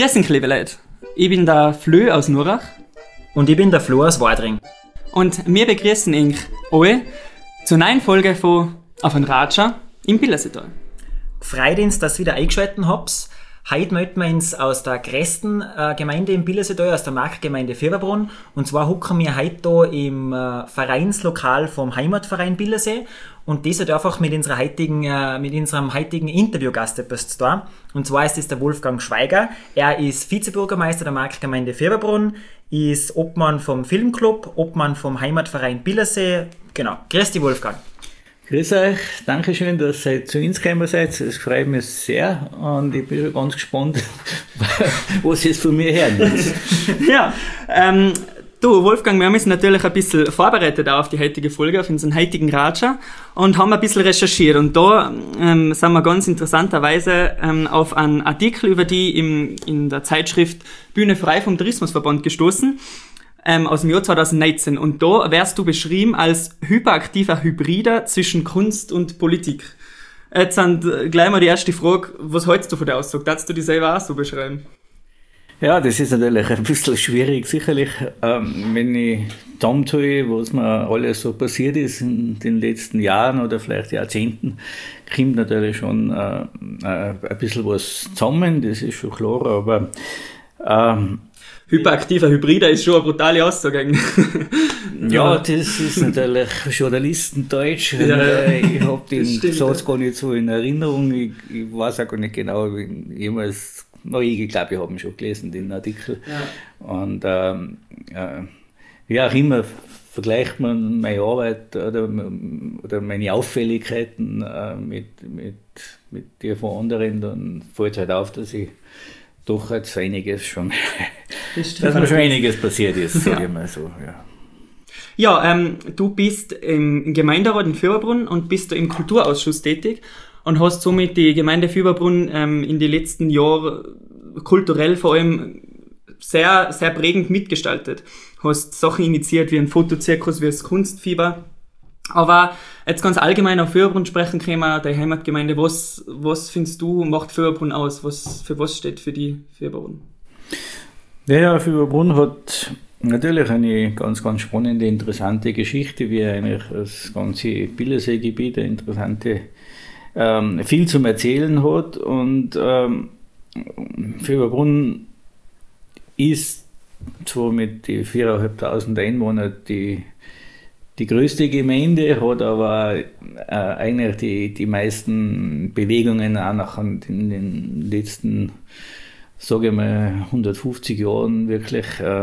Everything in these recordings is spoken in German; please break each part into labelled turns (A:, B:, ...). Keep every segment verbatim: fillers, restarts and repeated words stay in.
A: Grüß euch, liebe Leute. Ich bin der Flö aus Nurach.
B: Und ich bin der Flo aus Wadring.
A: Und wir begrüßen euch alle zur neuen Folge von Auf ein Ratscher im Billerseetal.
B: Freut uns, dass ihr wieder eingeschaltet habt. Heute melden wir uns aus der größten äh, Gemeinde im Billerseetal, aus der Marktgemeinde Fieberbrunn. Und zwar hocken wir heute hier im äh, Vereinslokal vom Heimatverein Billersee. Und das hat einfach mit, unserer heutigen, äh, mit unserem heutigen Interviewgast etwas zu tun. Und zwar ist es der Wolfgang Schweiger. Er ist Vizebürgermeister der Marktgemeinde Fieberbrunn, ist Obmann vom Filmclub, Obmann vom Heimatverein Billersee. Genau. Grüß dich, Wolfgang.
C: Grüß euch, danke schön, dass ihr zu uns gekommen seid. Es freut mich sehr und ich bin schon ganz gespannt, was jetzt von mir hören.
A: Ja, ähm, du Wolfgang, wir haben uns natürlich ein bisschen vorbereitet auf die heutige Folge, auf unseren heutigen Ratscher und haben ein bisschen recherchiert. Und da ähm, sind wir ganz interessanterweise ähm, auf einen Artikel über die im, in der Zeitschrift Bühne frei vom Tourismusverband gestoßen. Ähm, aus dem Jahr zweitausendneunzehn. Und da wärst du beschrieben als hyperaktiver Hybrider zwischen Kunst und Politik. Jetzt sind gleich mal die erste Frage, was hältst du von der Aussage? Darfst du dich selber auch so beschreiben?
C: Ja, das ist natürlich ein bisschen schwierig, sicherlich. Ähm, wenn ich zusammentue, was mir alles so passiert ist in den letzten Jahren oder vielleicht Jahrzehnten, kommt natürlich schon äh, äh, ein bisschen was zusammen, das ist schon klar, aber ähm,
A: hyperaktiver Hybrider ist schon eine brutale Aussage.
C: Ja, das ist natürlich Journalistendeutsch.
A: Ja, ja.
C: Ich habe den
A: stimmt,
C: Satz
A: ja.
C: gar nicht so in Erinnerung. Ich, ich weiß auch gar nicht genau, wie jemals. No, ich glaube, ich habe ihn schon gelesen, den Artikel.
A: Ja.
C: Und ähm, äh, wie auch immer vergleicht man meine Arbeit oder, oder meine Auffälligkeiten äh, mit, mit, mit der von anderen, dann fällt es halt auf, dass ich doch jetzt einiges schon, dass mir schon einiges passiert ist, sage ich mal so, ja.
A: Ja, ähm, du bist im Gemeinderat in Fieberbrunn und bist da im Kulturausschuss tätig und hast somit die Gemeinde Fieberbrunn ähm, in den letzten Jahren kulturell vor allem sehr, sehr prägend mitgestaltet. Hast Sachen initiiert wie ein Fotozirkus, wie das Kunstfieber. Aber jetzt ganz allgemein auf Fieberbrunn sprechen können wir, der Heimatgemeinde. Was, was findest du, macht Fieberbrunn aus? Was, für was steht für die Fieberbrunn?
C: Ja, ja, Fieberbrunn hat natürlich eine ganz, ganz spannende, interessante Geschichte, wie eigentlich das ganze Billerseegebiet eine interessante, ähm, viel zum Erzählen hat. Und ähm, Fieberbrunn ist zwar mit den viertausendfünfhundert Einwohnern die Die größte Gemeinde, hat aber äh, eigentlich die, die meisten Bewegungen auch nach in den letzten, sage ich mal, hundertfünfzig Jahren wirklich äh,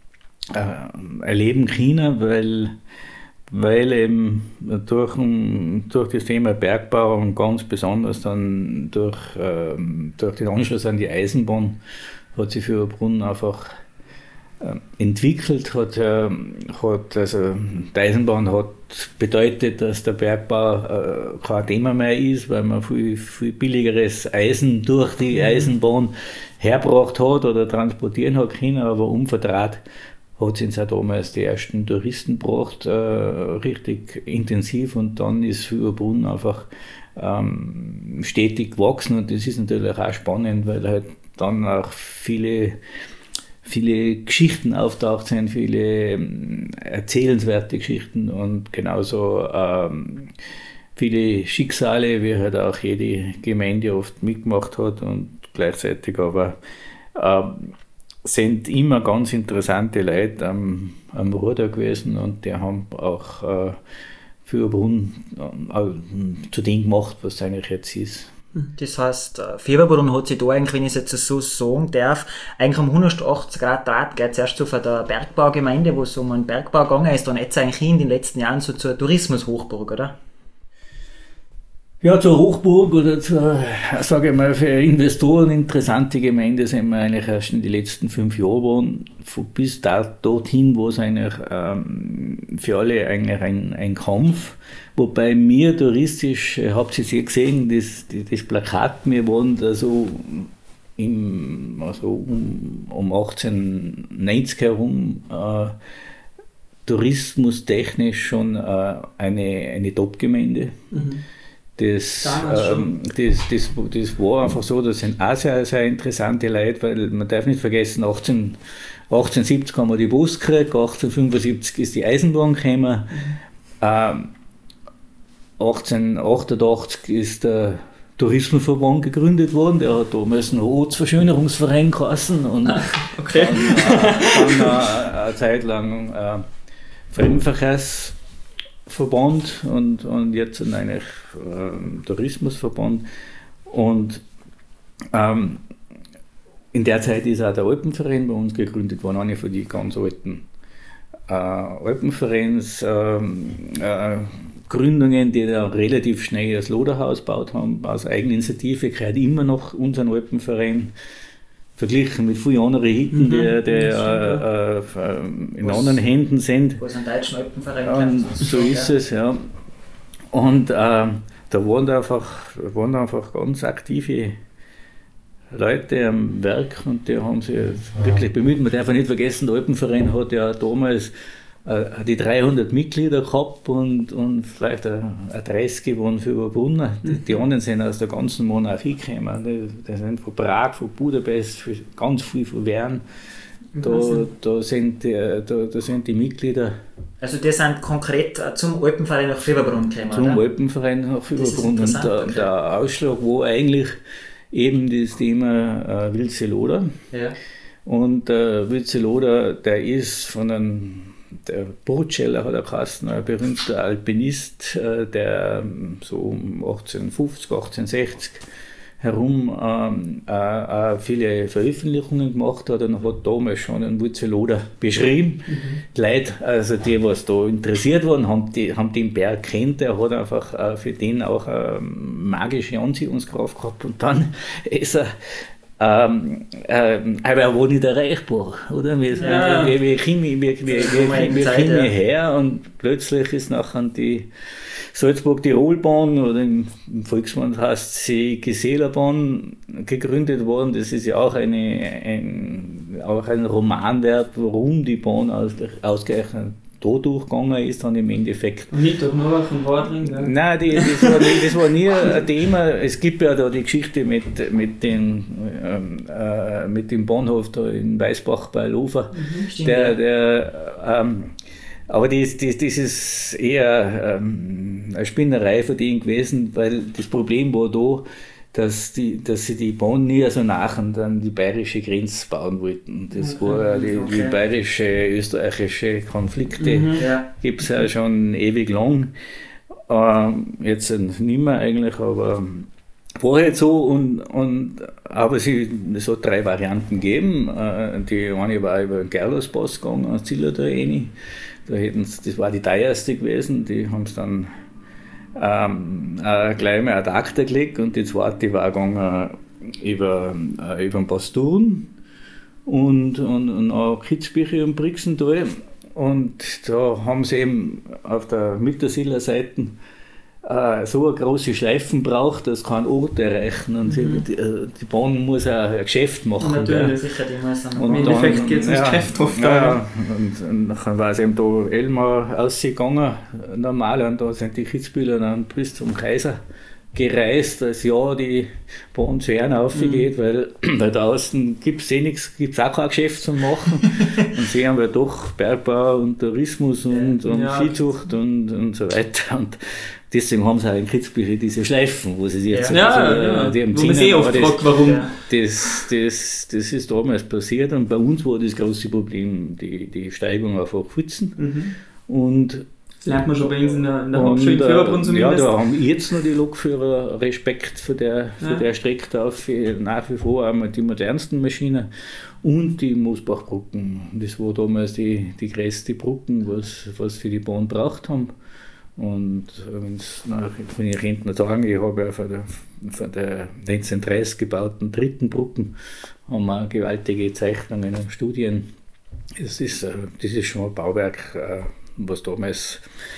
C: äh, erleben können, weil, weil eben durch, durch das Thema Bergbau und ganz besonders dann durch, äh, durch den Anschluss an die Eisenbahn hat sich Fieberbrunn einfach entwickelt, hat, äh, hat also die Eisenbahn hat bedeutet, dass der Bergbau äh, kein Thema mehr ist, weil man viel, viel billigeres Eisen durch die Eisenbahn hergebracht hat oder transportieren hat können, aber umverdreht hat es auch damals die ersten Touristen gebracht, äh, richtig intensiv, und dann ist Fieberbrunn einfach ähm, stetig gewachsen, und das ist natürlich auch spannend, weil halt dann auch viele viele Geschichten auftaucht sind, viele ähm, erzählenswerte Geschichten und genauso ähm, viele Schicksale, wie halt auch jede Gemeinde oft mitgemacht hat, und gleichzeitig aber ähm, sind immer ganz interessante Leute am, am Ruder gewesen, und die haben auch äh, Fieberbrunn äh, zu dem gemacht, was es eigentlich jetzt ist.
B: Das heißt, Fieberbrunn hat sich da eigentlich, wenn ich es jetzt so sagen darf, eigentlich um hundertachtzig Grad Draht, geht zuerst so von der Bergbaugemeinde, wo es um einen Bergbau gegangen ist, dann jetzt eigentlich in den letzten Jahren so zur Tourismushochburg, oder?
C: Ja, zur Hochburg oder zur, sage ich mal, für Investoren interessante Gemeinde sind wir eigentlich erst in den letzten fünf Jahren geworden, bis da, dorthin, wo es eigentlich ähm, für alle eigentlich ein, ein Kampf, wobei mir touristisch, äh, habt ihr es ja gesehen, das, das Plakat, wir waren da so im, also um, um achtzehnhundertneunzig herum, äh, tourismustechnisch schon äh, eine, eine Top-Gemeinde. Mhm. Das, ähm, das, das, das war einfach so, das sind auch sehr, sehr interessante Leute, weil man darf nicht vergessen, achtzehn, achtzehnhundertsiebzig haben wir die Bus gekriegt, achtzehnhundertfünfundsiebzig ist die Eisenbahn gekommen, ähm, achtzehnhundertachtundachtzig ist der Tourismusverband gegründet worden, der hat damals einen Ortsverschönerungsverein geheißen und okay. dann, äh, dann äh, eine Zeit lang äh, Fremdenverkehrs Verband und, und jetzt eigentlich ähm, Tourismusverband und ähm, in der Zeit ist auch der Alpenverein bei uns gegründet worden, eine von den ganz alten äh, Alpenvereins ähm, äh, Gründungen, die da relativ schnell das Loderhaus gebaut haben, aus Eigeninitiative, gehört immer noch unseren Alpenverein, verglichen mit vielen anderen Hitten, mhm, die, die äh, äh, in was, anderen Händen sind.
B: Wo es einen deutschen Alpenverein
C: und so ist ja. es, ja. Und äh, da waren da einfach, waren da einfach ganz aktive Leute am Werk und die haben sich wirklich bemüht. Man darf nicht vergessen, der Alpenverein hat ja damals äh, die dreihundert Mitglieder gehabt und, und vielleicht ein dreißig waren für überwunden. Die, die anderen sind aus der ganzen Monarchie gekommen. Die, die sind von Prag, von Budapest, ganz viel von Wern. Da, da, sind die, da, da sind die Mitglieder.
B: Also die sind konkret zum Alpenverein nach Fieberbrunn gekommen,
C: Zum oder? Alpenverein nach Fieberbrunn. Und der, okay. der Ausschlag war eigentlich eben das Thema äh, Wildsee-Loder. Ja. Und äh, Wildsee-Loder, der ist von einem, der Burtscheller hat er geheißen, ein berühmter Alpinist, äh, der so um achtzehnhundertfünfzig, achtzehnhundertsechzig herum ähm, äh, äh, viele Veröffentlichungen gemacht hat und hat damals schon einen Wildsee-Loder beschrieben. Mhm. Die Leute, also die, was da interessiert waren, haben, die, haben den Berg kennt, der hat einfach äh, für den auch eine magische Anziehungskraft gehabt und dann ist er Ähm, ähm, aber er war nicht erreichbar, oder? Wir, ja. wir, wir, wir kommen wir, wir, wir, wir Zeit, ja. her und plötzlich ist nachher die Salzburg-Tirol-Bahn oder im Volksmund heißt sie Gesälerbahn gegründet worden. Das ist ja auch, eine, ein, auch ein Romanwerk, warum die Bahn aus, ausgerechnet da durchgegangen ist, dann im Endeffekt.
A: Und nicht durch nur von Wadring? Ja.
C: Nein, die, das, war nie, das war nie ein Thema. Es gibt ja da die Geschichte mit, mit, den, ähm, äh, mit dem Bahnhof da in Weißbach bei Lofer. Mhm, der, der, ähm, aber das, das, das ist eher ähm, eine Spinnerei von denen gewesen, weil das Problem war da, dass, die, dass sie die Bahn nie so nach und an die bayerische Grenze bauen wollten. Das okay. war die, okay. die bayerische, österreichische Konflikte, mhm. ja. gibt es ja schon ewig lang. Ähm, jetzt nicht mehr eigentlich, aber war halt so. Und, und, aber sie, es hat drei Varianten gegeben. Äh, die eine war über den Gerlerspass gegangen, ans Zillertal rein. Da hätten sie, das war die teuerste gewesen, die haben es dann Ähm, äh, gleich mal ad acta gelegt und die zweite war gegangen über, äh, über den Pasturn und, und, und auch Kitzbüchel und Brixental und da haben sie eben auf der Mittersiller Seite äh, so eine große Schleifen braucht, dass kein Ort erreichen und mhm. die, die Bahn muss auch ein Geschäft machen.
B: Natürlich, sicher, die muss dann
A: und im Endeffekt geht es ins ja, Geschäft oft.
C: Ja, und, und dann war es eben da Elmar ausgegangen, normal, und da sind die Kitzbühler dann bis zum Kaiser gereist, dass ja die Bahn zu Ehren aufgeht, mhm. weil, weil da außen gibt es eh nichts, gibt es auch kein Geschäft zu machen. Und sie haben ja doch Bergbau und Tourismus und, und ja, Viehzucht und, und so weiter. Und deswegen haben sie auch in Kitzbühel diese Schleifen, wo sie sich jetzt
A: ja, so, ja, ja. Die haben wo man sich oft fragt, warum.
C: Das, das, das ist damals passiert und bei uns war das große Problem die, die Steigung auf Hochpfützen. Mhm. Und
A: das lernt man schon bei uns in der, in der Hauptschule in Fieberbrunn zumindest.
C: Ja, da haben jetzt noch die Lokführer Respekt für der, für ja. der Strecke da, für nach wie vor einmal die modernsten Maschinen und die Moosbachbrücken. Das war damals die, die größte Brücken, was, was für die Bahn gebraucht haben. Und wenn ich Rentner sagen, ich habe ja von der, von der neunzehnhundertdreißig gebauten dritten Brücken haben wir gewaltige Zeichnungen und Studien. Das ist, das ist schon ein Bauwerk, was damals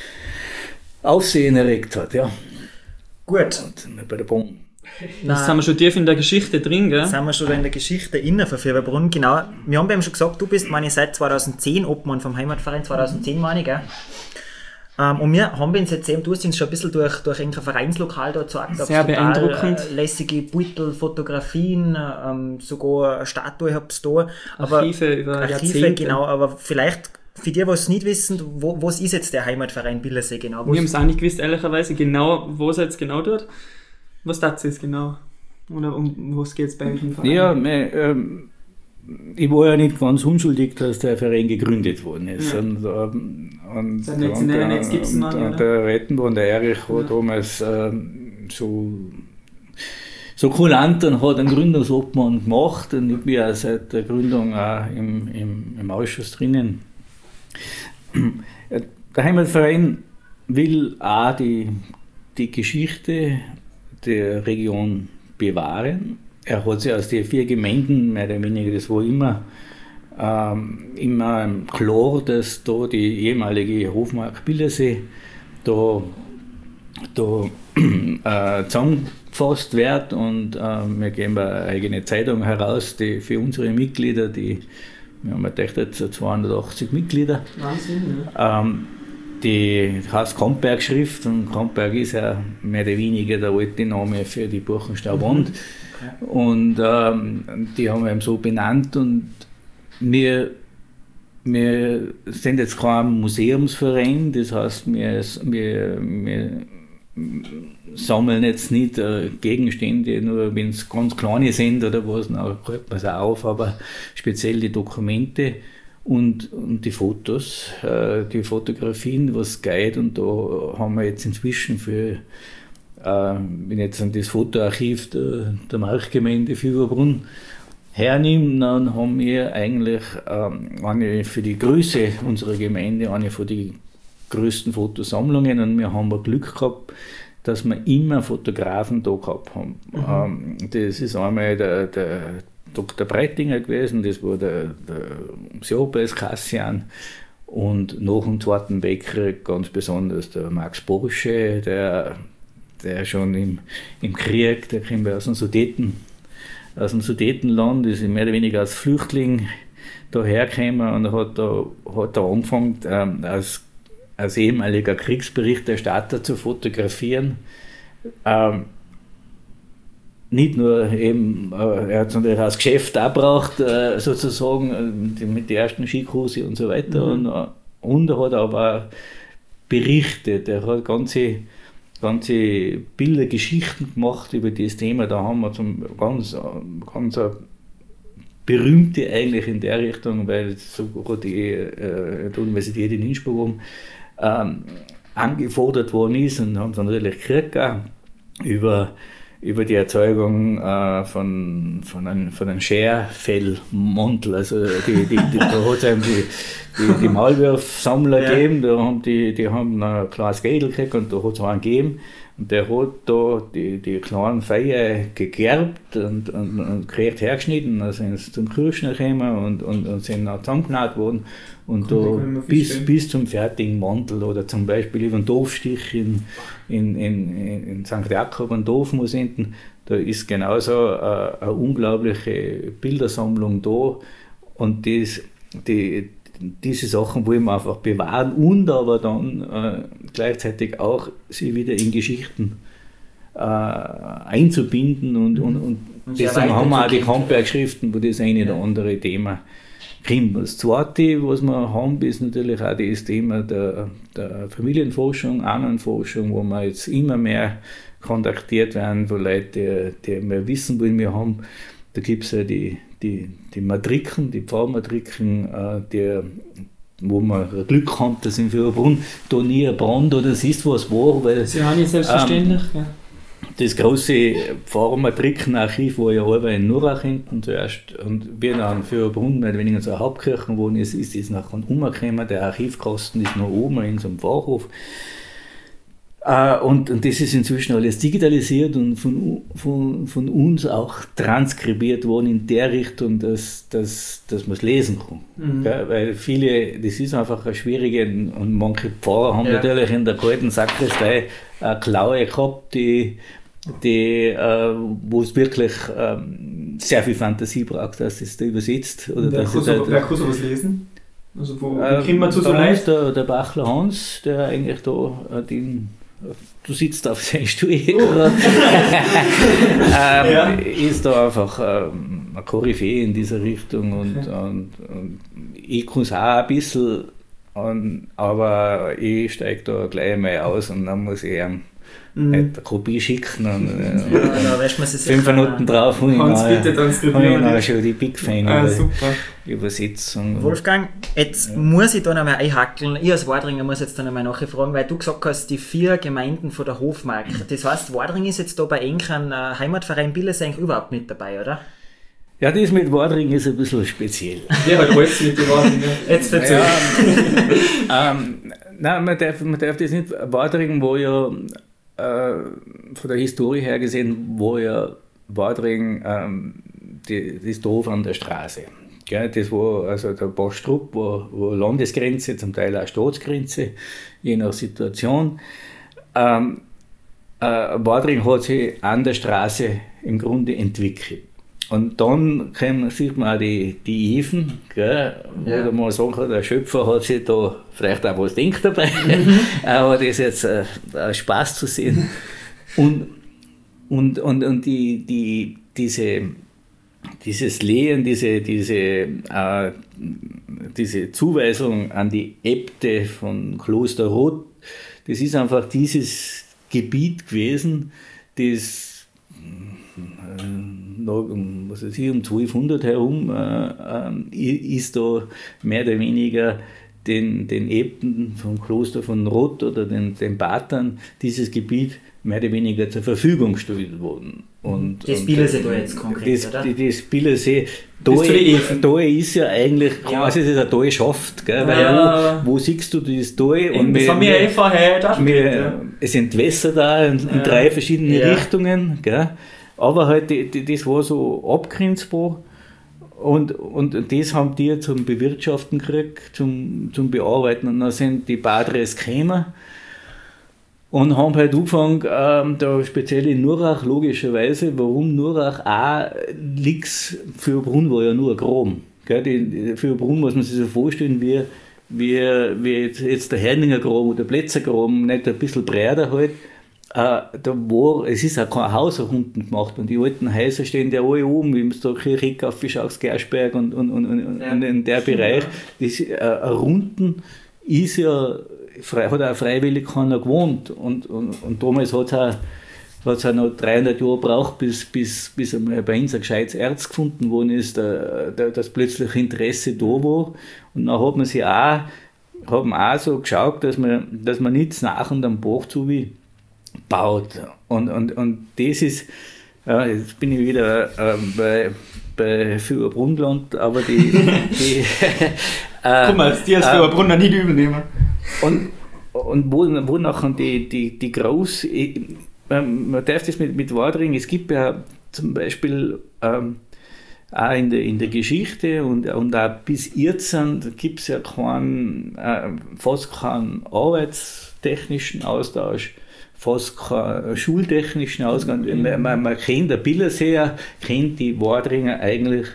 C: Aufsehen erregt hat. Ja.
B: Gut.
C: Und bei der Bahn.
A: Jetzt sind wir schon tief in der Geschichte drin, gell?
B: Jetzt sind wir schon in der Geschichte innen von Fieberbrunn. Genau. Wir haben eben schon gesagt, du bist, meine ich, seit zweitausendzehn Obmann vom Heimatverein, zweitausendzehn meine ich, gell? Ähm, und wir haben uns jetzt eben, du hast uns schon ein bisschen durch, durch ein Vereinslokal da gezeigt.
A: Sehr beeindruckend.
B: Äh, lässige Beutel, Fotografien, ähm, sogar eine Statue habt ihr da. Aber,
A: Archive über
B: Archive,
A: Jahrzehnte.
B: genau, aber vielleicht für die, was es nicht wissen, wo, was ist jetzt der Heimatverein Billersee genau?
A: Wir haben es auch nicht gewusst, ehrlicherweise, genau, wo es jetzt genau tut. Was das ist genau? Oder um was geht es bei euch im Verein?
C: Ja, mein, ähm, ich war ja nicht ganz unschuldig, dass der Verein gegründet worden ist.
A: Ja.
C: Und, ähm, und,
A: Seit neunzehnhundertneunundneunzig gibt's ihn noch,
C: und,
A: oder?
C: und der Rettenborn, der Erich, hat
A: Ja.
C: damals ähm, so, so kulant und hat einen Gründungsobmann gemacht. Und ich bin ja seit der Gründung auch im, im, im Ausschuss drinnen. Der Heimatverein will auch die, die Geschichte der Region bewahren. Er hat sich aus den vier Gemeinden, mehr oder weniger, das war immer, ähm, immer klar, dass da die ehemalige Hofmark Billersee da, da äh, zusammengefasst wird und äh, wir geben eine eigene Zeitung heraus, die für unsere Mitglieder, die, wir haben ja jetzt zweihundertachtzig Mitglieder,
A: Wahnsinn, ja.
C: ähm, die heißt Kampberg-Schrift und Kampberg ist ja mehr oder weniger der alte Name für die Buchenstaubwand. Mhm. Okay. Und ähm, die haben wir eben so benannt und wir, wir sind jetzt kein Museumsverein, das heißt, wir, wir, wir sammeln jetzt nicht äh, Gegenstände, nur wenn es ganz kleine sind oder was, dann hält man es auch auf, aber speziell die Dokumente. Und, und die Fotos, äh, die Fotografien, was geht, und da haben wir jetzt inzwischen für, äh, wenn ich jetzt an das Fotoarchiv der, der Marktgemeinde Fieberbrunn hernehme, dann haben wir eigentlich ähm, eine für die Größe unserer Gemeinde eine von den größten Fotosammlungen, und wir haben Glück gehabt, dass wir immer Fotografen da gehabt haben. Mhm. Ähm, das ist einmal der, der Doktor Breitinger gewesen, das war der, der Siobes Kassian, und nach dem Zweiten Weltkrieg ganz besonders der Max Borsche, der, der schon im, im Krieg, der kommt aus dem Sudeten, aus dem Sudetenland, ist mehr oder weniger als Flüchtling dahergekommen und hat da, hat da angefangen, ähm, als, als ehemaliger Kriegsberichterstatter zu fotografieren. Ähm, Nicht nur eben, er hat es natürlich als Geschäft auch gebraucht, sozusagen, mit der ersten Skikurse und so weiter. Mhm. Und, und er hat aber auch berichtet, er hat ganze, ganze Bilder, Geschichten gemacht über das Thema. Da haben wir zum ganz, ganz berühmte eigentlich in der Richtung, weil sogar die, äh, die Universität in Innsbruck ähm, angefordert worden ist, und haben dann natürlich gekriegt über über die Erzeugung äh, von, von einem, von einem Scherfellmantel. Also die, die, die, da hat es eben die, die, die Maulwurfsammler ja. gegeben, da haben die, die haben ein kleines Geld gekriegt und da hat es einen gegeben. Und der hat da die, die kleinen Feier gegerbt und, und, und gekriegt hergeschnitten, dann sind sie zum Kirschner gekommen und, und, und sind dann zusammengenäht worden. Und da bis, bis zum fertigen Mantel, oder zum Beispiel über den Dorfstich in, in, in, in Sankt Jakob und Dorfmusenten, da ist genauso eine, eine unglaubliche Bildersammlung da, und das, die, diese Sachen wollen wir einfach bewahren und aber dann äh, gleichzeitig auch sie wieder in Geschichten äh, einzubinden, und, mhm. und, und, und deswegen haben wir auch die Kampberg-Schriften, wo das eine oder andere Thema kommt. Das Zweite, was wir haben, ist natürlich auch das Thema der, der Familienforschung, Ahnenforschung, wo wir jetzt immer mehr kontaktiert werden, wo Leute, die, die mehr wissen wollen. Wir haben, da gibt es ja die, die, die Matriken, die Pfarrmatriken, äh, die, wo man Glück haben, dass in Fieberbrunn da nie ein Brand oder es ist was war. Weil,
A: Sie haben nicht selbstverständlich, ähm, ja.
C: Das große Pfarrmatrikenarchiv war ja aber in Nurach hinten zuerst, und wie dann für Fieberbrunn mehr oder weniger so eine Hauptkirche geworden ist, ist es nachher umgekommen. Der Archivkasten ist noch oben in so einem Pfarrhof. Uh, und, und das ist inzwischen alles digitalisiert und von, von, von uns auch transkribiert worden in der Richtung, dass, dass, dass man es lesen kann. Mhm. Ja, weil viele, das ist einfach eine schwierige, und manche Pfarrer haben ja. natürlich in der kalten Sakristei eine Klaue gehabt, die, die, uh, wo es wirklich um, sehr viel Fantasie braucht, dass es da übersetzt. Oder
A: wer,
C: dass
A: kann
C: da,
A: so, wer kann sowas lesen? Also wo
C: äh,
A: kommen wir zu so
C: da
A: Leuten?
C: ist der, der Bachler Hans, der eigentlich da äh, den, du sitzt auf seinem Stuhl, oh. ähm, ja. ist da einfach ähm, ein Koryphäe in dieser Richtung und, okay. und, und ich kann es auch ein bisschen, und, aber ich steige da gleich mal aus und dann muss ich ihm mhm. eine Kopie schicken und äh,
B: ja, da
C: fünf Minuten drauf und ich schon die Big Fan
A: ah, super.
C: Übersetzung.
B: Wolfgang, jetzt ja. muss ich da nochmal einhackeln. Ich als Wadringer muss jetzt da nochmal nachfragen, weil du gesagt hast, die vier Gemeinden von der Hofmark. Das heißt, Wadring ist jetzt da bei Enkern äh, Heimatverein Billesee überhaupt nicht dabei, oder?
C: Ja, das mit Wadring ist ein bisschen speziell.
A: Ja, halt alles mit den Wadringer. Jetzt erzähl.
C: Ja, ähm, nein, man darf, man darf das nicht. Wadring, wo ja äh, von der Historie her gesehen, wo ja Wadring ähm, die, das Dorf an der Straße. Gell, das war also der Bastrup, wo, wo Landesgrenze, zum Teil auch Staatsgrenze, je nach Situation. Ähm, äh, Wadring hat sich an der Straße im Grunde entwickelt. Und dann kann, sieht man auch die, die Even, gell, ja. wo man sagen kann, der Schöpfer hat sich da vielleicht auch was denkt dabei, mhm. aber das ist jetzt äh, Spaß zu sehen. Und, und, und, und die, die, diese, dieses Lehen, diese, diese, äh, diese Zuweisung an die Äbte von Kloster Roth, das ist einfach dieses Gebiet gewesen, das noch um, was weiß ich, um zwölfhundert herum äh, äh, ist da mehr oder weniger den, den Äbten vom Kloster von Roth oder den, den Patern dieses Gebiet mehr oder weniger zur Verfügung gestellt worden. Und,
B: das Billesee da jetzt konkret,
C: das,
B: oder?
C: Das Billesee, da, da ist ja eigentlich quasi ja. das Talschaft, gell? Weil ja. wo, wo siehst du das Tal? Und
A: das haben wir eh vorher dargestellt.
C: Ja. Es entwässert da in, in ja. drei verschiedene ja. Richtungen, gell? Aber halt, die, die, das war so abgrenzbar und, und das haben die zum Bewirtschaften gekriegt, zum, zum Bearbeiten. Und dann sind die Padres gekommen und haben halt angefangen, ähm, da speziell in Nurach, logischerweise, warum Nurach auch nichts für Brunn war ja nur ein Graben. Gell? Die, für Brunn muss man sich so vorstellen, wie, wie, wie jetzt, jetzt der Herninger Graben oder der Plätzergraben, nicht ein bisschen breiter halt. Uh, da war, es ist auch kein Haus nach unten gemacht und die alten Häuser stehen ja alle oben, wie man da Kirchheck auf Fischachs, Gersberg und, und, und, und, ja. und in der Bereich. Das, uh, unten ist ja, frei, hat auch freiwillig keiner gewohnt und, und, und damals hat es auch, hat's auch noch dreihundert Jahre gebraucht, bis, bis, bis einmal bei uns ein gescheites Erz gefunden worden ist, da, da, dass plötzlich Interesse da war. Und dann hat man sich auch, hat man auch so geschaut, dass man, dass man nichts nach und am Bach zu wie baut. Und, und, und das ist, ja, jetzt bin ich wieder äh, bei, bei Fürbrunland, aber die. die äh,
A: Guck mal, jetzt die als Fürbrunner nicht übel nehmen.
C: Und, und wo, wo nachher die, die, die groß, ich, man darf das mit, mit Wadring, es gibt ja zum Beispiel ähm, auch in der, in der Geschichte und, und auch bis jetzt gibt es ja keinen, äh, fast keinen arbeitstechnischen Austausch, fast keinen schultechnischen Ausgang. Man, man, man kennt der Billeseer, kennt die Wadringer eigentlich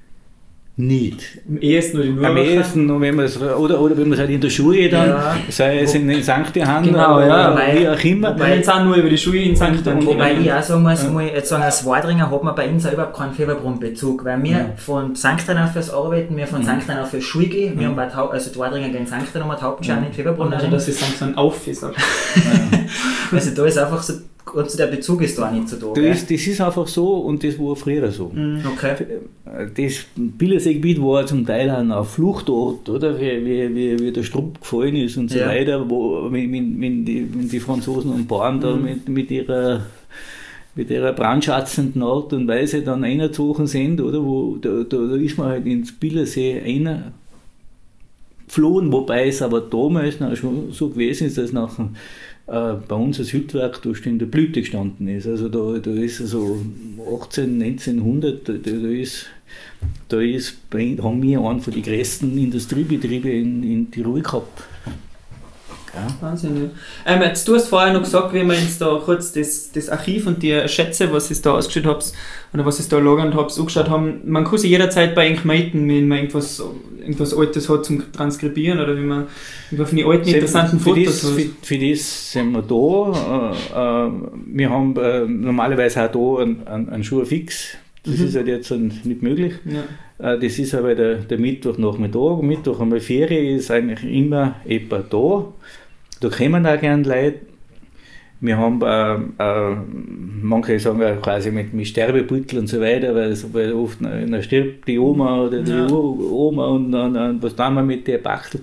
C: nicht.
A: Am ehesten nur die Nuracher.
C: Am ehesten, wenn oder, oder wenn man es halt in der Schule dann, ja. sei es in, in Sankt Johann
A: genau,
C: oder
A: ja.
C: wie auch immer.
A: Wobei jetzt auch nur über die Schule in Sankt Johann.
B: Wobei ich auch sagen muss, ja. jetzt sagen, als Wadringer hat man bei uns auch überhaupt keinen Fieberbrunn-Bezug, weil wir ja. von Sankt Johann fürs Arbeiten, wir von mhm. Sankt Johann fürs Schule gehen, wir mhm. haben bei, also die Wadringer gehen Sankt Johann, haben Hauptschein in Fieberbrunn.
A: Also dass ich Sankt Johann auf ist.
B: Also da ist einfach so, also der Bezug ist da auch nicht so da.
C: Das, das ist einfach so und das war früher so.
B: Okay.
C: Das Billeseegebiet war zum Teil auch ein Fluchtort, oder? Wie, wie, wie, wie der Strupp gefallen ist und so ja. weiter, wo, wenn, wenn, die, wenn die Franzosen und Bauern da mhm. mit, mit ihrer mit ihrer brandschatzenden Art und Weise dann reingezogen sind, oder? Wo, da, da, da ist man halt ins Billesee reingeflohen, wobei es aber damals noch schon so gewesen ist, dass nachher äh, bei uns das Hüttwerk da in der Blüte gestanden ist. Also da, da ist so achtzehn, neunzehnhundert, da, da ist, da ist, haben wir einen von den größten Industriebetrieben in, in Tirol gehabt. Ja.
A: Wahnsinn, ja. Ähm, jetzt, du hast vorher noch gesagt, wie wir jetzt da kurz das, das Archiv und die Schätze, was ihr da ausgestellt habt, oder was ihr da lagern habt, angeschaut haben. Man kann sich jederzeit bei euch melden, wenn man irgendwas, irgendwas Altes hat zum Transkribieren oder wenn man irgendwelche alten, interessanten
C: für
A: Fotos
C: das,
A: hat.
C: Für, für das sind wir da. Äh, äh, wir haben äh, normalerweise auch da einen, einen, einen Schuh fix. Das mhm. ist halt jetzt nicht möglich. Ja. Äh, das ist aber der, der Mittwochnachmittag. Mittwoch haben wir Ferien, ist eigentlich immer jemand da. Da kommen auch gerne Leute. Wir haben äh, äh, manche sagen ja quasi mit, mit Sterbebeutel und so weiter, weil, weil oft na, stirbt die Oma oder die ja. Oma und, und, und was tun wir mit der Bachtel.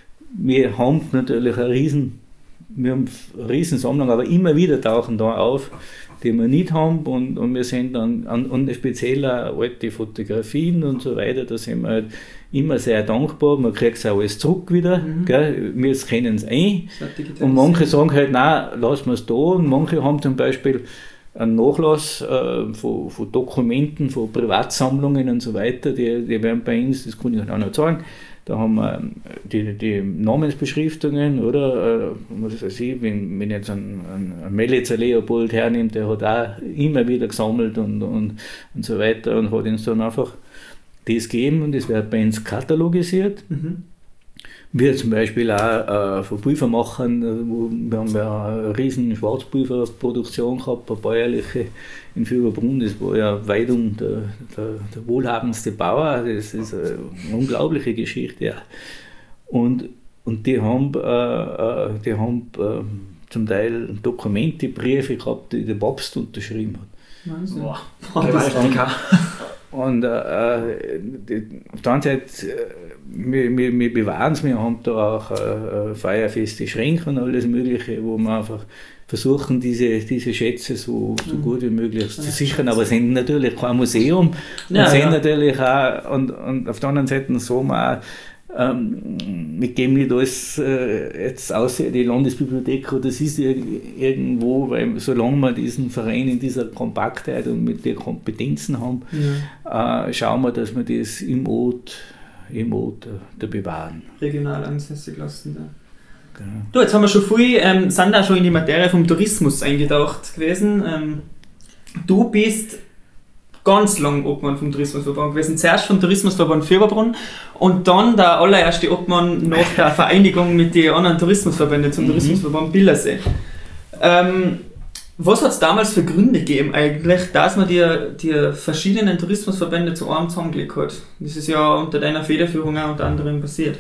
C: Wir haben natürlich eine riesen, wir haben eine riesen Sammlung, aber immer wieder tauchen da auf, die wir nicht haben und, und wir sind dann, an, und speziell auch alte Fotografien und so weiter, da sind wir halt immer sehr dankbar, man kriegt es auch alles zurück wieder, mhm. gell? Wir kennen es ein und manche sagen halt, nein, lassen wir es da und manche haben zum Beispiel einen Nachlass äh, von, von Dokumenten, von Privatsammlungen und so weiter, die, die werden bei uns, das kann ich auch noch sagen, da haben wir die, die Namensbeschriftungen, oder, äh, was weiß ich, wenn, wenn jetzt ein, ein, ein Melitzer Leopold hernimmt, der hat auch immer wieder gesammelt und, und, und so weiter und hat uns dann einfach das gegeben und das wird bei uns katalogisiert. Mhm. Wir zum Beispiel auch äh, von Pulvermachern, wo, wir haben ja eine riesen Schwarzpulverproduktion gehabt, eine bäuerliche in Fürberbrunn, das war ja weit um der, der, der wohlhabendste Bauer, das ist eine unglaubliche Geschichte. Ja. Und, und die haben, äh, die haben äh, zum Teil Dokumente, Briefe gehabt, die der Papst unterschrieben hat.
A: Wahnsinn.
B: Wow. Wow.
C: Und äh, die, auf der anderen Seite, wir, wir, wir bewahren es, wir haben da auch äh, feuerfeste Schränke und alles Mögliche, wo wir einfach versuchen, diese, diese Schätze so, so gut wie möglich zu sichern. Aber es sind natürlich kein Museum und ja, sind ja. natürlich auch, und, und auf der anderen Seite sagen wir auch, ähm, wir geben nicht alles äh, jetzt außer die Landesbibliothek, oder das ist irgendwo, weil solange wir diesen Verein in dieser Kompaktheit und mit den Kompetenzen haben, ja. äh, schauen wir, dass wir das im Ort, im Ort da bewahren.
A: Regional ansässig lassen. Ja. Genau. Du, jetzt haben wir schon viel, ähm, sind da schon in die Materie vom Tourismus eingetaucht gewesen. Ähm, du bist ganz lang Obmann vom Tourismusverband gewesen. Zuerst vom Tourismusverband Fürberbrunn und dann der allererste Obmann nach der Vereinigung mit den anderen Tourismusverbänden zum mhm. Tourismusverband Billersee. Ähm, was hat es damals für Gründe gegeben eigentlich, dass man die, die verschiedenen Tourismusverbände zu einem zusammengelegt hat? Das ist ja unter deiner Federführung auch unter anderem passiert.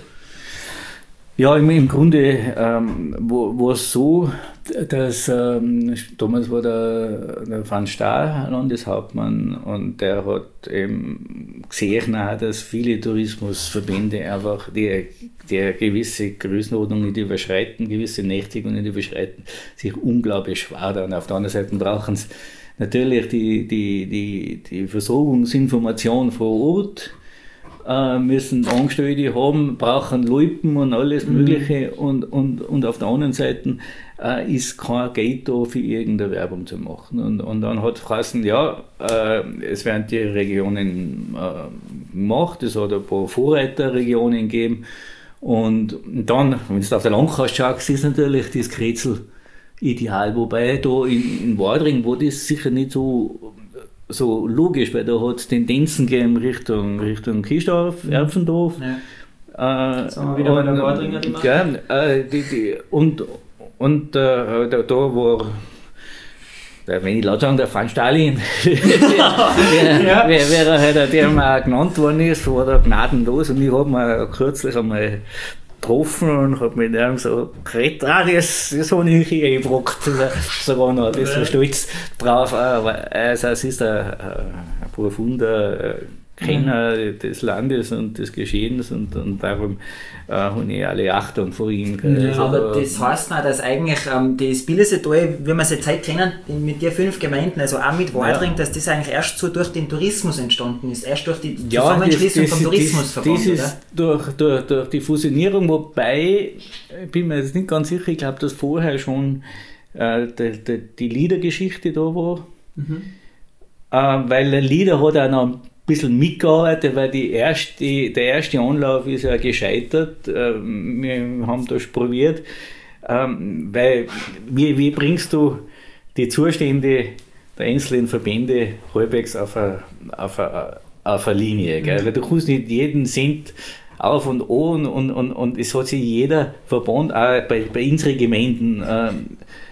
C: Ja, im, im Grunde ähm, war es so, dass ähm, damals war der, der Van Staal Landeshauptmann und der hat eben gesehen, auch, dass viele Tourismusverbände einfach die, die gewisse Größenordnung nicht überschreiten, gewisse Nächtigungen nicht überschreiten, sich unglaublich schwer da. Und auf der anderen Seite brauchen sie natürlich die, die, die, die Versorgungsinformation vor Ort. Äh, müssen Angestellte haben, brauchen Loipen und alles mhm. Mögliche und, und, und auf der anderen Seite äh, ist kein Geld da für irgendeine Werbung zu machen. Und, und dann hat es geheißen, ja, äh, es werden die Regionen äh, gemacht, es hat ein paar Vorreiterregionen gegeben und dann, wenn du auf der Landkarte schaust, ist natürlich das Kretzel ideal, wobei da in, in Wadring war das sicher nicht so so logisch, weil da hat es Tendenzen gegeben Richtung, Richtung Kiesdorf, Erpfendorf.
A: Ja. Äh, Jetzt haben wir wieder und, bei der Wadringer gemacht.
C: Ja, äh, die, die, und und äh, da, da war, wenn ich laut sagen, der Van Stalin, ja. wer, wer halt der mal genannt worden ist, war da gnadenlos und ich habe mir kürzlich einmal getroffen und habe mit ihm so geredet, ah, das, das habe ich hier eingebrockt, sogar noch, das ist stolz drauf, aber also, es ist ein, ein profunder Kenner mhm. des Landes und des Geschehens und, und darum äh, habe ich alle Achtung vor ihm.
B: Ja, also, aber das heißt auch, dass eigentlich ähm, das Billeseetal, wie wir es jetzt heute kennen, mit den fünf Gemeinden, also auch mit Wadring, ja. dass das eigentlich erst so durch den Tourismus entstanden ist, erst durch die Zusammenschließung ja, vom Tourismusverband.
C: Das, das ist durch, durch, durch die Fusionierung, wobei, ich bin mir jetzt nicht ganz sicher, ich glaube, dass vorher schon äh, die, die, die Liedergeschichte da war, mhm. äh, weil der Lieder hat auch noch bisschen mitgearbeitet, weil die erste, der erste Anlauf ist ja gescheitert. Wir haben das probiert. Ähm, weil, wie, wie bringst du die Zustände der einzelnen Verbände halbwegs auf eine, auf eine, auf eine Linie? Gell? Weil du kannst nicht jeden Cent auf und an und, und, und es hat sich jeder Verband, auch bei, bei unseren Gemeinden, ähm,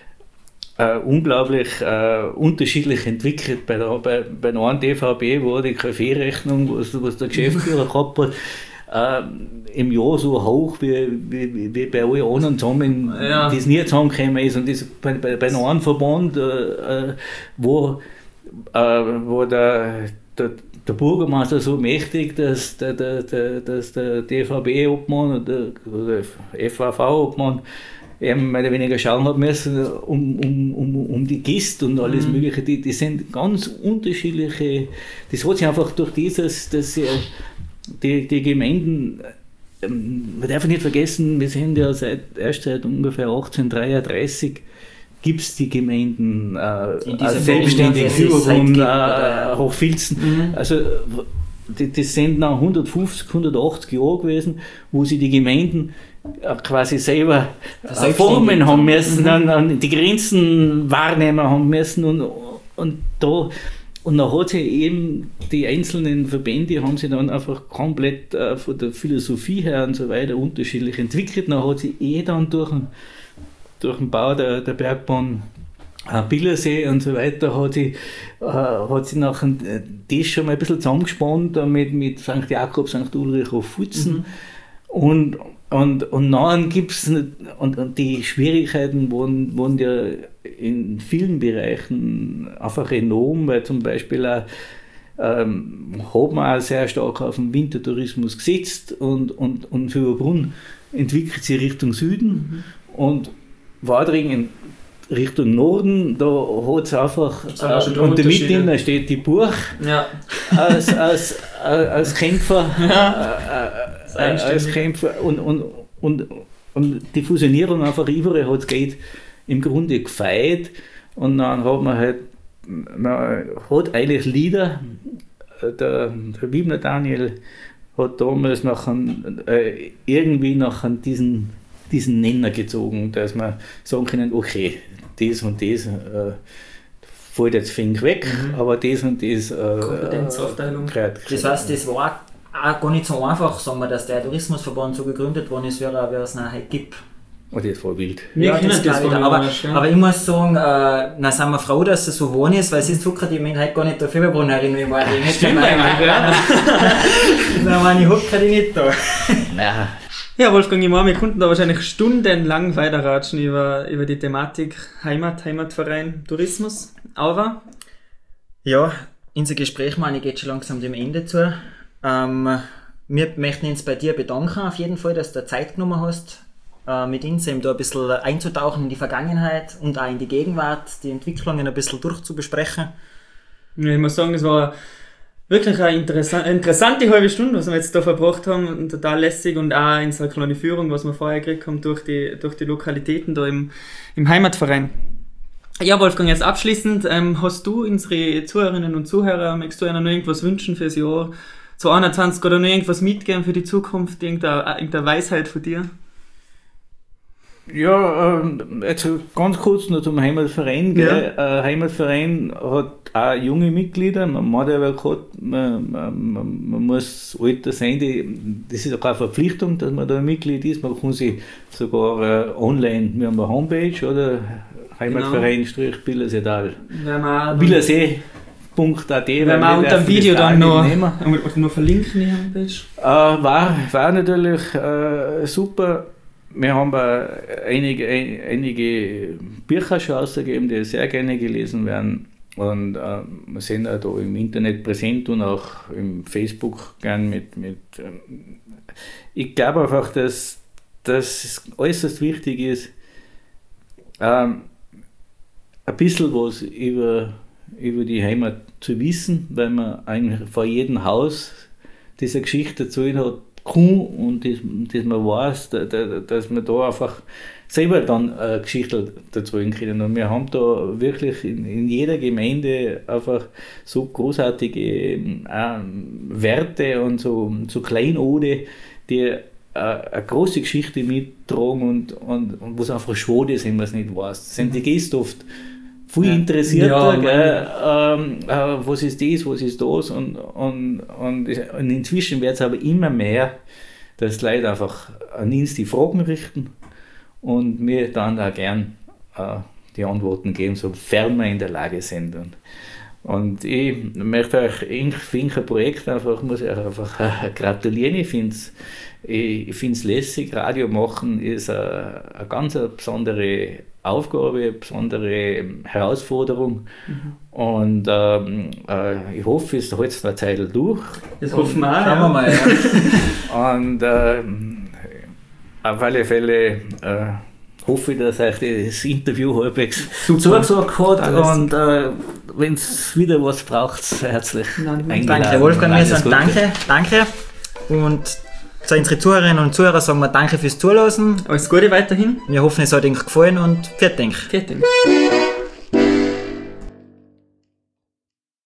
C: äh, unglaublich äh, unterschiedlich entwickelt. Bei der, bei, bei der einen D V B war die Kaffeerechnung, was, was der Geschäftsführer gehabt hat, äh, im Jahr so hoch wie, wie, wie bei allen anderen zusammen, ja. das nie zusammengekommen ist. Und das bei, bei, bei einem Verband, äh, wo, äh, wo der, der, der Bürgermeister so mächtig, dass der, der, der, dass der D V B-Obmann oder der F V V-Obmann eben mehr oder weniger schauen hat müssen um, um, um, um die Gäste und alles mhm. Mögliche. Die, die sind ganz unterschiedliche. Das hat sich einfach durch dieses, dass sie Die, die Gemeinden, ähm, man darf nicht vergessen, wir sind ja seit, erst seit ungefähr achtzehnhundertdreiunddreißig gibt es die Gemeinden, äh, selbstständig Fürbrunn, äh, Hochfilzen. Mhm. Also die, das sind nach hundertfünfzig, hundertachtzig Jahren gewesen, wo sie die Gemeinden äh, quasi selber äh, formen haben müssen, mhm. an, an die Grenzen wahrnehmen haben müssen und, und da Und dann hat sich eben die einzelnen Verbände haben sich dann einfach komplett äh, von der Philosophie her und so weiter unterschiedlich entwickelt. Dann hat sich eh dann durch den, durch den Bau der, der Bergbahn äh, Billersee und so weiter hat sich, äh, hat sich nachher das schon mal ein bisschen zusammengespannt mit, mit Sankt Jakob, Sankt Ulrich auf Futzen. Mhm. Und, und, und dann gibt es, und, und die Schwierigkeiten waren, waren ja in vielen Bereichen einfach enorm, weil zum Beispiel auch, ähm, hat man auch sehr stark auf den Wintertourismus gesetzt und, und, und Fürbrunn entwickelt sich Richtung Süden mhm. und Wadring in Richtung Norden, da hat es einfach, äh, und mitten steht die Burg ja. als, als, als, als Kämpfer, ja. äh, äh, als Kämpfer und, und, und, und die Fusionierung einfach überall hat es geht im Grunde gefeit und dann hat man halt, man hat eigentlich Lieder, der, der Wiebner Daniel hat damals nachher, äh, irgendwie nachher diesen, diesen Nenner gezogen, dass man sagen können, okay, das und das äh, fällt jetzt fink weg, mhm. aber das und das äh,
B: Kompetenzaufteilung. Äh, das heißt, das war auch gar nicht so einfach, sagen wir, dass der Tourismusverband so gegründet worden ist, wie er es nachher gibt.
C: Oh, das war wild.
B: Ja, das das war aber, aber ich muss sagen, äh, na sind wir froh, dass es so geworden ist, weil es ist Zucker, die Menschen halt gar nicht der Fieberbrunnerin, wie war die nicht dabei. Nein, meine Hucker die nicht da.
A: Ja. Ja, Wolfgang, ich meine, wir konnten da wahrscheinlich stundenlang weiterratschen über, über die Thematik Heimat, Heimatverein, Tourismus. Aber?
B: Ja, unser Gespräch, meine ich, geht schon langsam dem Ende zu. Ähm, wir möchten uns bei dir bedanken, auf jeden Fall, dass du Zeit genommen hast, äh, mit uns eben da ein bisschen einzutauchen in die Vergangenheit und auch in die Gegenwart, die Entwicklungen ein bisschen durchzubesprechen.
A: Ja, ich muss sagen, es war wirklich eine interessante, interessante halbe Stunde, was wir jetzt da verbracht haben, und total lässig, und auch in so eine kleine Führung, was wir vorher gekriegt haben durch die, durch die Lokalitäten da im, im Heimatverein. Ja, Wolfgang, jetzt abschließend, ähm, hast du unsere Zuhörerinnen und Zuhörer, möchtest du ihnen noch irgendwas wünschen fürs Jahr zwanzig einundzwanzig oder noch irgendwas mitgeben für die Zukunft, irgendeine, irgendeine Weisheit von dir?
C: Ja, ähm, also ganz kurz noch zum Heimatverein. Ja. Äh, Heimatverein hat auch junge Mitglieder, man hat aber gehabt, man, man, man muss Alter sein, die, das ist auch keine Verpflichtung, dass man da ein Mitglied ist, man kann sich sogar äh, online, wir haben eine Homepage, oder Heimatverein-Billerseetal. Billersee punkt a t.
A: Wenn wir unter dem Video dann noch, noch verlinken, die Homepage.
C: Äh, war, war natürlich äh, super. Wir haben einige, einige Bücher schon ausgegeben, die sehr gerne gelesen werden, und äh, wir sind auch da im Internet präsent und auch im Facebook gern mit, mit ähm, ich glaube einfach, dass das äußerst wichtig ist, ähm, ein bisschen was über, über die Heimat zu wissen, weil man eigentlich vor jedem Haus diese Geschichte erzählt hat, kann, und das, das man weiß, da, da, dass man da einfach selber dann eine Geschichte dazu können. Und wir haben da wirklich in, in jeder Gemeinde einfach so großartige äh, Werte und so, so Kleinode, die äh, eine große Geschichte mittragen und, und, und wo es einfach schade ist, wenn man es nicht weiß. Sind die Gäste oft viel ja. interessierter, ja, ähm, äh, was ist das, was ist das und, und, und, und inzwischen wird es aber immer mehr, dass die Leute einfach an uns die Fragen richten und wir dann auch gern äh, die Antworten geben, sofern wir in der Lage sind. Und, und ich möchte euch in Fincher Projekt einfach, muss ich euch einfach äh, gratulieren. Ich finde es ich find's lässig. Radio machen ist eine, eine ganz eine besondere Aufgabe, eine besondere Herausforderung. Mhm. Und ähm, äh, ich hoffe, es hält es eine Zeit durch.
A: Das hoffen wir auch.
B: Schauen wir mal.
C: Ja. Und äh, auf alle Fälle äh, hoffe ich, dass euch das Interview halbwegs zugesagt hat. Alles. Und äh, wenn es wieder was braucht, herzlich
B: eingeladen. Danke, Wolfgang. Wir sagen danke, danke. Und zu unseren Zuhörerinnen und Zuhörern sagen wir danke fürs Zuhören.
A: Alles Gute weiterhin.
B: Wir hoffen, es hat euch gefallen und vielen Dank.
A: Vielen Dank.